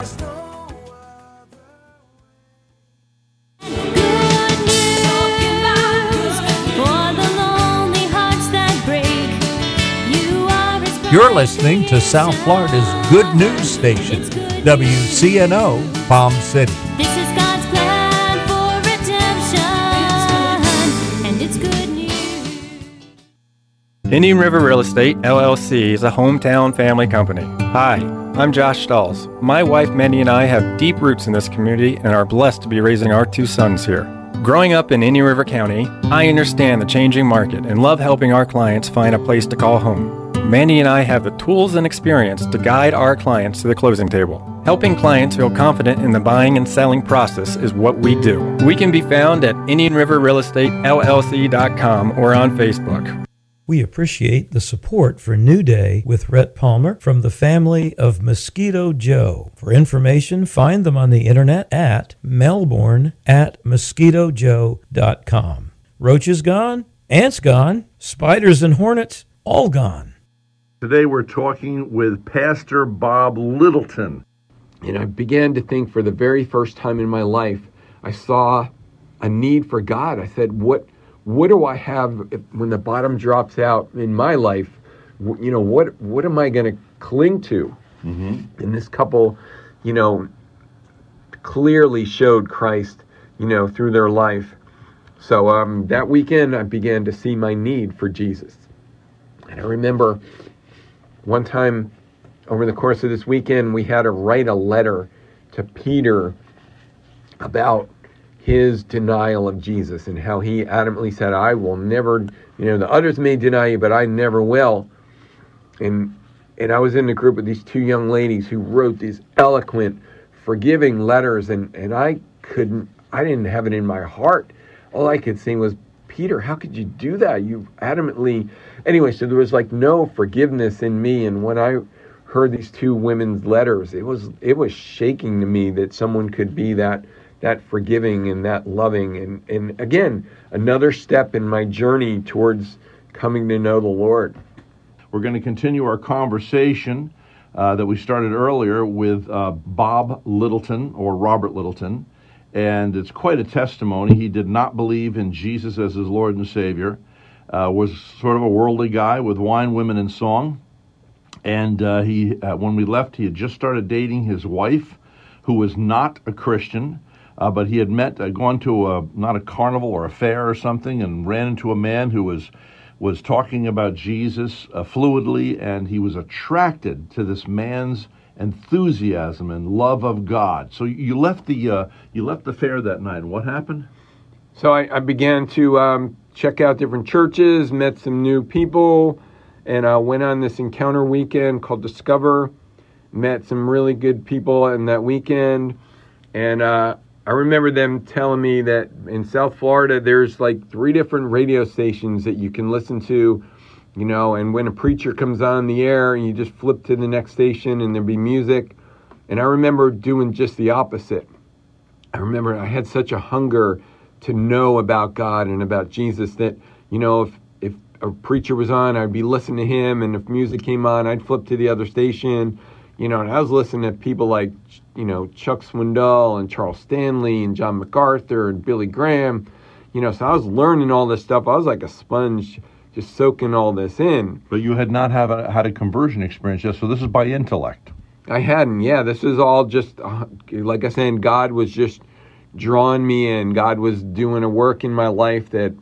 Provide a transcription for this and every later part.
You're listening to South Florida's Good News Station, WCNO, Palm City. This is God's plan for redemption, and it's good news. Indian River Real Estate, LLC is a hometown family company. Hi, I'm Josh Stahls. My wife Mandy and I have deep roots in this community and are blessed to be raising our 2 sons here. Growing up in Indian River County, I understand the changing market and love helping our clients find a place to call home. Mandy and I have the tools and experience to guide our clients to the closing table. Helping clients feel confident in the buying and selling process is what we do. We can be found at IndianRiverRealEstateLLC.com or on Facebook. We appreciate the support for New Day with Rhett Palmer from the family of Mosquito Joe. For information, find them on the internet at melbourne@mosquitojoe.com. Roaches gone, ants gone, spiders and hornets all gone. Today we're talking with Pastor Bob Littleton. And I began to think, for the very first time in my life, I saw a need for God. I said, what do I have when the bottom drops out in my life? What am I going to cling to? Mm-hmm. And this couple, clearly showed Christ, through their life. So that weekend, I began to see my need for Jesus. And I remember one time over the course of this weekend, we had to write a letter to Peter about his denial of Jesus and how he adamantly said, I will never, the others may deny you, but I never will. And I was in the group with these 2 young ladies who wrote these eloquent, forgiving letters, and I didn't have it in my heart. All I could say was, Peter, how could you do that? You adamantly... Anyway, so there was no forgiveness in me, and when I heard these 2 women's letters, it was shaking to me that someone could be that forgiving and that loving, and again, another step in my journey towards coming to know the Lord. We're going to continue our conversation that we started earlier with Bob Littleton, or Robert Littleton, and it's quite a testimony. He did not believe in Jesus as his Lord and Savior. Was sort of a worldly guy with wine, women, and song. And when we left, he had just started dating his wife, who was not a Christian, but he had gone to not a carnival or a fair or something, and ran into a man who was talking about Jesus fluidly, and he was attracted to this man's enthusiasm and love of God. So you left the fair that night. And what happened? So I began to check out different churches, met some new people, and went on this encounter weekend called Discover. Met some really good people in that weekend. And I remember them telling me that in South Florida, there's 3 different radio stations that you can listen to, and when a preacher comes on the air, you just flip to the next station and there'd be music. And I remember doing just the opposite. I remember I had such a hunger to know about God and about Jesus that, if a preacher was on, I'd be listening to him, and if music came on, I'd flip to the other station, and I was listening to people like, Chuck Swindoll and Charles Stanley and John MacArthur and Billy Graham, so I was learning all this stuff. I was like a sponge just soaking all this in. But you had not had a conversion experience yet, so this is by intellect. I hadn't, yeah. This is all just, like I said, God was just drawing me in. God was doing a work in my life that,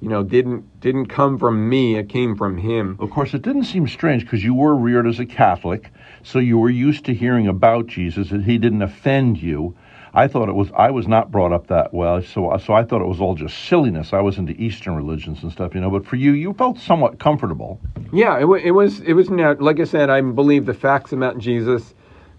didn't come from me. It came from him. Of course, it didn't seem strange because you were reared as a Catholic, so you were used to hearing about Jesus, and he didn't offend you. I was not brought up that well, so I thought it was all just silliness. I was into Eastern religions and stuff, but for you felt somewhat comfortable. Yeah, it was like I said, I believe the facts about Jesus.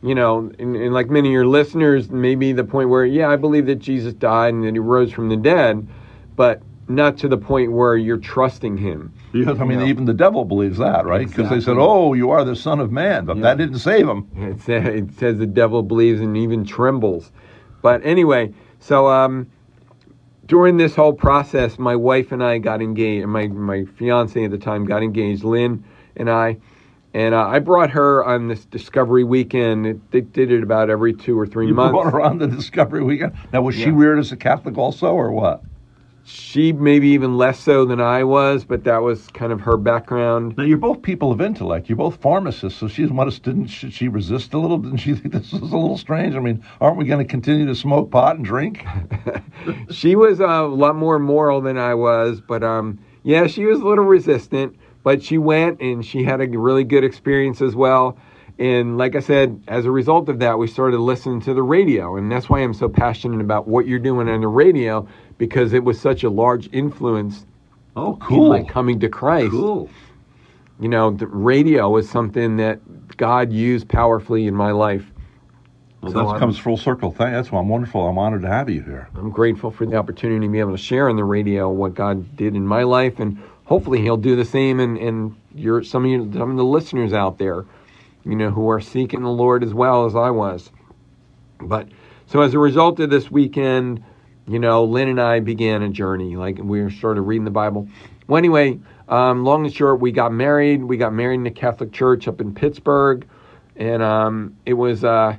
And like many of your listeners, maybe the point where, I believe that Jesus died and that he rose from the dead, but not to the point where you're trusting him. Because, even the devil believes that, right? Because they said, oh, you are the Son of Man, but that didn't save him. It says the devil believes and even trembles. But anyway, so during this whole process, my wife and I got engaged, my fiance at the time got engaged, Lynn and I, And I brought her on this Discovery Weekend. They did it about every 2 or 3 You months. brought her on the Discovery Weekend. Now, was she Yeah. reared as a Catholic also, or what? She maybe even less so than I was, but that was kind of her background. Now, you're both people of intellect. You're both pharmacists, so should she resist a little? Didn't she think this was a little strange? I mean, aren't we going to continue to smoke pot and drink? She was a lot more moral than I was, but yeah, she was a little resistant, but she went and she had a really good experience as well. And like I said, as a result of that, we started listening to the radio, and that's why I'm so passionate about what you're doing on the radio, because it was such a large influence Oh, in cool. my coming to Christ. Cool. You know, the radio was something that God used powerfully in my life. Well, So that I'm- comes full circle. That's why I'm wonderful. I'm honored to have you here. I'm grateful for the opportunity to be able to share on the radio what God did in my life, and hopefully He'll do the same in some of the listeners out there, you know, who are seeking the Lord as well as I was. But so as a result of this weekend, you know, Lynn and I began a journey. Like, we started reading the Bible. Well, anyway, long and short, we got married. We got married in the Catholic Church up in Pittsburgh, and it was a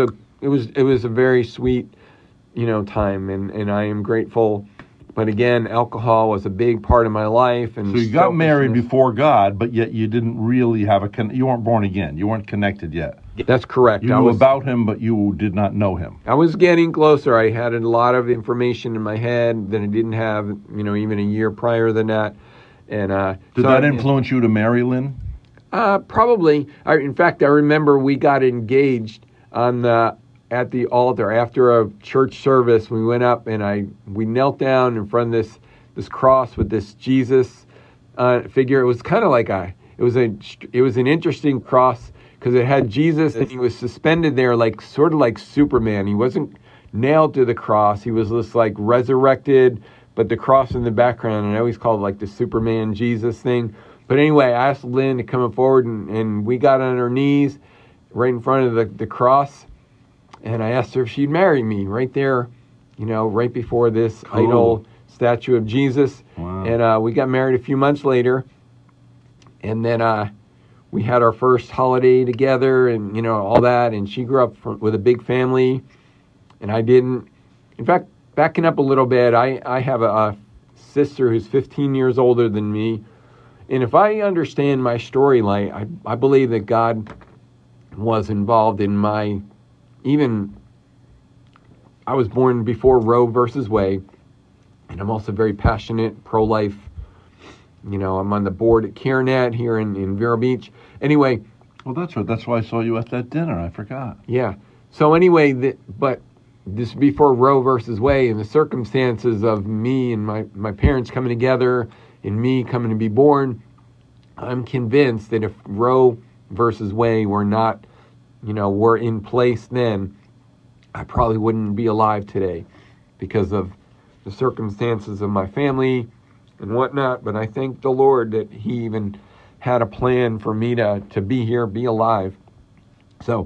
very sweet, you know, time, and I am grateful. But again, alcohol was a big part of my life, and So you got married selfishness. before God, but yet you didn't really have you weren't born again. You weren't connected yet. That's correct. You knew about him, but you did not know him. I was getting closer. I had a lot of information in my head that I didn't have, you know, even a year prior than that. And Did that influence you to marry Lynn? Probably. In fact, I remember we got engaged at the altar after a church service. We went up and we knelt down in front of this cross with this Jesus figure. It was kind of like it was an interesting cross because it had Jesus and he was suspended there, like sort of like Superman. He wasn't nailed to the cross. He was just like resurrected, but the cross in the background. And I always called it like the Superman Jesus thing. But anyway, I asked Lynn to come forward, and we got on our knees right in front of the cross. And I asked her if she'd marry me right there, you know, right before this Cool. idol statue of Jesus. Wow. And we got married a few months later. And then we had our first holiday together and, you know, all that. And she grew up with a big family, and I didn't. In fact, backing up a little bit, I have a sister who's 15 years older than me. And if I understand my storyline, I believe that God was involved in I was born before Roe versus Wade, and I'm also very passionate, pro-life. You know, I'm on the board at CareNet here in Vero Beach. Anyway. Well, that's right. That's why I saw you at that dinner. I forgot. Yeah. So anyway, but this before Roe versus Wade, and the circumstances of me and my parents coming together and me coming to be born, I'm convinced that if Roe versus Wade were in place then, I probably wouldn't be alive today because of the circumstances of my family and whatnot. But I thank the Lord that He even had a plan for me to be here, be alive. So,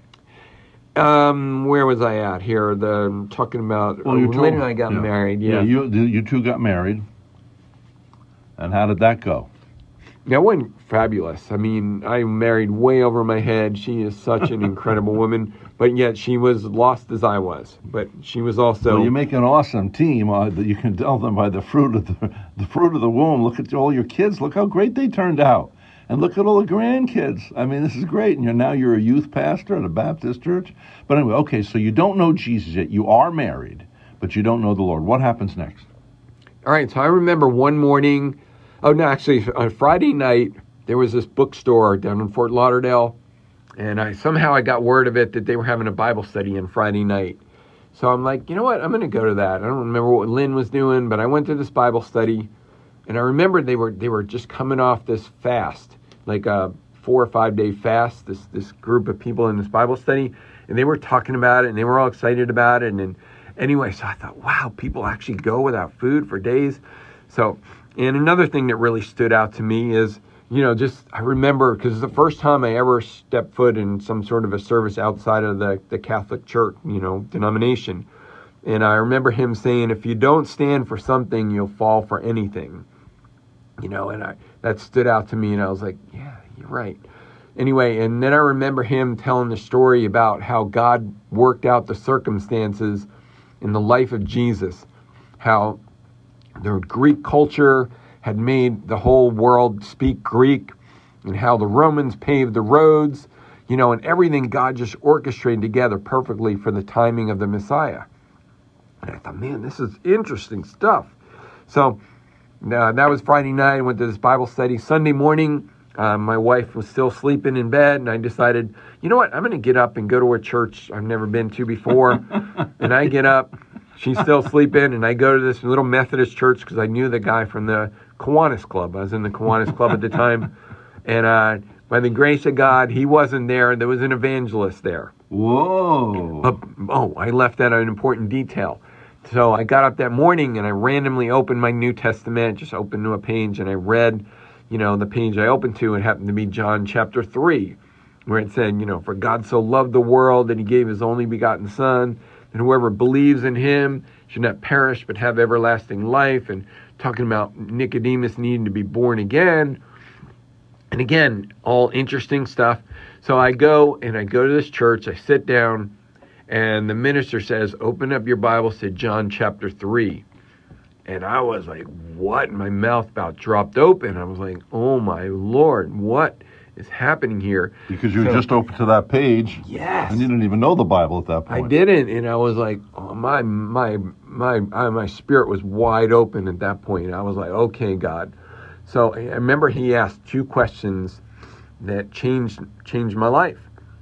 where was I at here? Talking about Lynn and I got married. Yeah. You two got married. And how did that go? That went fabulous. I mean, I married way over my head. She is such an incredible woman, but yet she was lost as I was. But she was also. Well, you make an awesome team. That you can tell them by the fruit of the womb. Look at all your kids. Look how great they turned out, and look at all the grandkids. I mean, this is great. And you're a youth pastor at a Baptist church. But anyway, okay. So you don't know Jesus yet. You are married, but you don't know the Lord. What happens next? All right. So I remember one morning. Oh, no, actually, on Friday night, there was this bookstore down in Fort Lauderdale, and I got word of it that they were having a Bible study on Friday night. So I'm like, you know what? I'm going to go to that. I don't remember what Lynn was doing, but I went to this Bible study, and I remember they were just coming off this fast, like a 4 or 5 day fast, this group of people in this Bible study, and they were talking about it, and they were all excited about it. And anyway, so I thought, wow, people actually go without food for days. So, and another thing that really stood out to me is, I remember, because it's the first time I ever stepped foot in some sort of a service outside of the Catholic Church, denomination. And I remember him saying, if you don't stand for something, you'll fall for anything. And that stood out to me, and I was like, yeah, you're right. Anyway, and then I remember him telling the story about how God worked out the circumstances in the life of Jesus, how the Greek culture had made the whole world speak Greek, and how the Romans paved the roads, and everything God just orchestrated together perfectly for the timing of the Messiah. And I thought, man, this is interesting stuff. So that was Friday night. I went to this Bible study. Sunday morning, my wife was still sleeping in bed, and I decided, you know what, I'm going to get up and go to a church I've never been to before. And I get up, she's still sleeping, and I go to this little Methodist church because I knew the guy from the Kiwanis Club. I was in the Kiwanis Club at the time. And by the grace of God, he wasn't there. There was an evangelist there. Whoa. I left out an important detail. So I got up that morning and I randomly opened my New Testament, just opened to a page, and I read, the page I opened to, it happened to be John chapter 3, where it said, for God so loved the world that he gave his only begotten Son, that whoever believes in him should not perish but have everlasting life, and talking about Nicodemus needing to be born again. And again, all interesting stuff. So I go to this church, I sit down, and the minister says, open up your Bibles to John chapter 3. And I was like, what? My mouth about dropped open. I was like, oh my Lord, what is happening here? Because you just opened to that page. Yes. And you didn't even know the Bible at that point. I didn't. And I was like, oh, my spirit was wide open at that point. I was like, okay, God. So I remember he asked 2 questions that changed my life.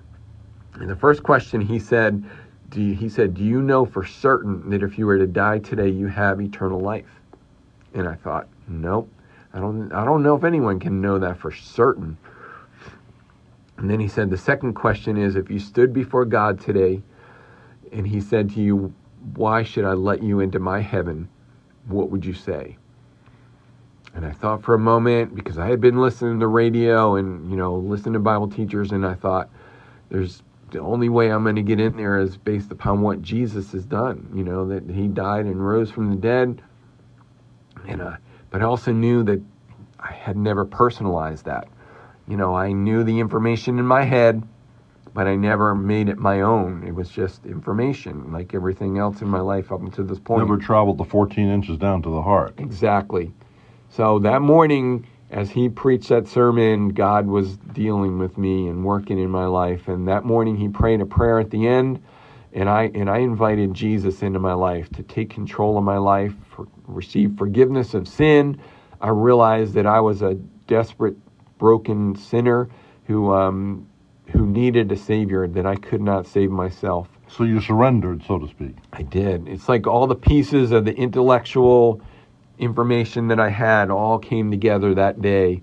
And the first question he said, do you know for certain that if you were to die today, you have eternal life? And I thought, nope, I don't know if anyone can know that for certain. And then he said, the second question is, if you stood before God today and he said to you, why should I let you into my heaven? What would you say? And I thought for a moment, because I had been listening to radio and, listening to Bible teachers, and I thought, the only way I'm going to get in there is based upon what Jesus has done, that he died and rose from the dead. And but I also knew that I had never personalized that. I knew the information in my head, but I never made it my own. It was just information, like everything else in my life up until this point. Never traveled the 14 inches down to the heart. Exactly. So that morning, as he preached that sermon, God was dealing with me and working in my life. And that morning he prayed a prayer at the end, and I invited Jesus into my life to take control of my life, receive forgiveness of sin. I realized that I was a desperate, broken sinner who needed a Savior, that I could not save myself. So you surrendered, so to speak. I did. It's like all the pieces of the intellectual information that I had all came together that day.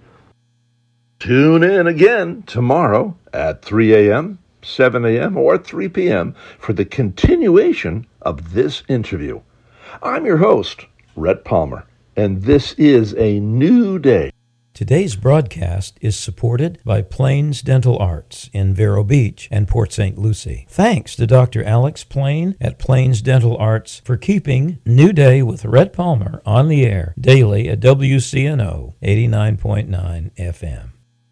Tune in again tomorrow at 3 a.m., 7 a.m., or 3 p.m. for the continuation of this interview. I'm your host, Rhett Palmer, and this is a new day. Today's broadcast is supported by Plains Dental Arts in Vero Beach and Port St. Lucie. Thanks to Dr. Alex Plain at Plains Dental Arts for keeping New Day with Rhett Palmer on the air daily at WCNO 89.9 FM.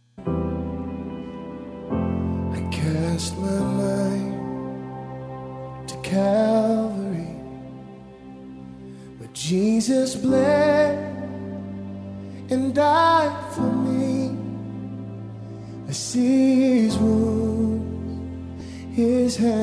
I cast my mind to Calvary, but Jesus bled and died for me. I see his wounds, his hands.